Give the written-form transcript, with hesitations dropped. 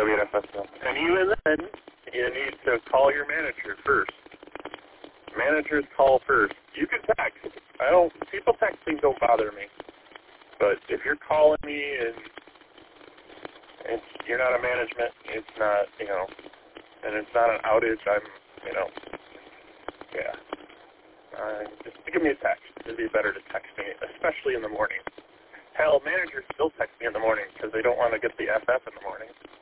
WNFS. And even then, you need to call your manager first. Managers call first. You can text. People texting don't bother me. But if you're calling me and you're not a management, it's not, and it's not an outage, just give me a text. It'd be better to text me, especially in the morning. Hell, managers still text me in the morning because they don't want to get the FF in the morning.